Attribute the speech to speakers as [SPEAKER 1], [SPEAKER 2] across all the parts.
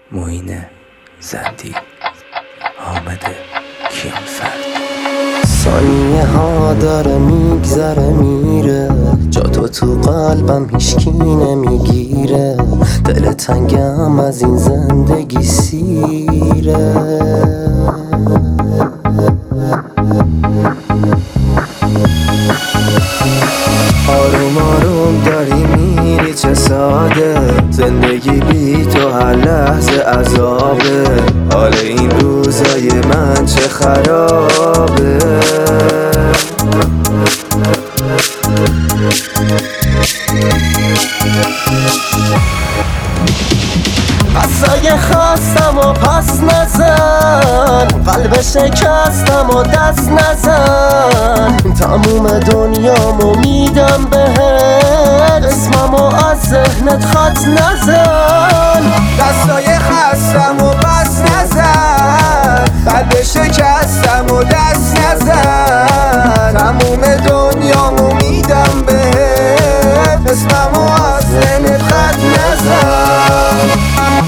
[SPEAKER 1] معین زندی، حامد کیانفر.
[SPEAKER 2] ثانیه ها داره میگذره میره، جا تو قلبم هیچکی نمیگیره. دل تنگم از این زندگی سیره. آروم آروم داری میری چه ساده، زندگی بی تو هر لحظه عذابه. حال این روزای من چه خرابه. قصای خواستم و پس نزن، قلب شکستم و دست نزن. تموم دنیامو میدم بهت، اسممو از ذهنت خط نزن.
[SPEAKER 3] قصای خواستم و پس نزن، قلب شکستم و دست نزن. تموم دنیامو میدم بهت، اسممو از ذهنت خط نزن.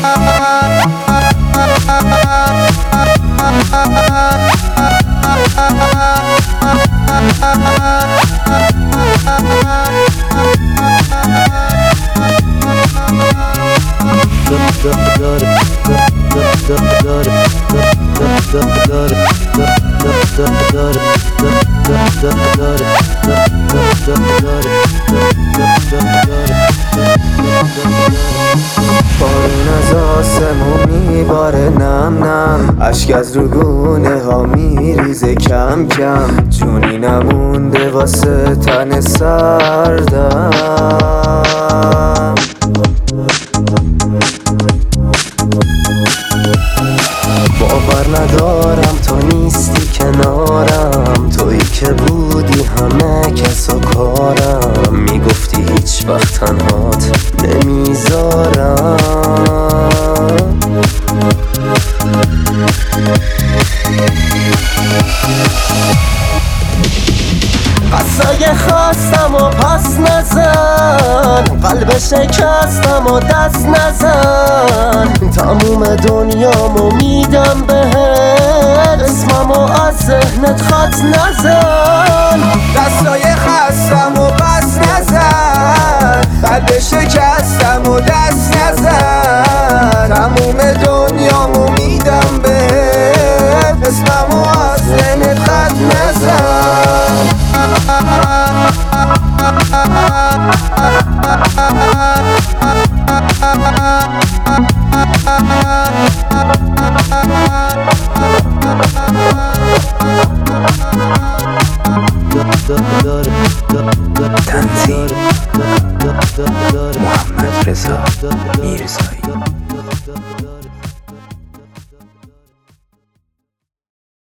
[SPEAKER 2] بارون از آسمون میباره نم نم، اشک از روگونه ها میریزه کم کم. جونی نمونده واسه تن سردم. باور ندارم تو نیستی کنارم، تویی که بودی همه کس و کارم. میگفتی هیچ وقت تنهات نمیذارم. قصای خواستم و پس نزن، قلب شکستم و دست نزن. تموم دنیامو میدم بهت، اسممو از ذهنت خط نزن.
[SPEAKER 3] قصای خواستم و پس نزن، قلب شکستم و دست نزن. تموم دنیامو میدم بهت، اسممو از ذهنت خط نزن.
[SPEAKER 1] تنظیم محمد رضا میرزایی.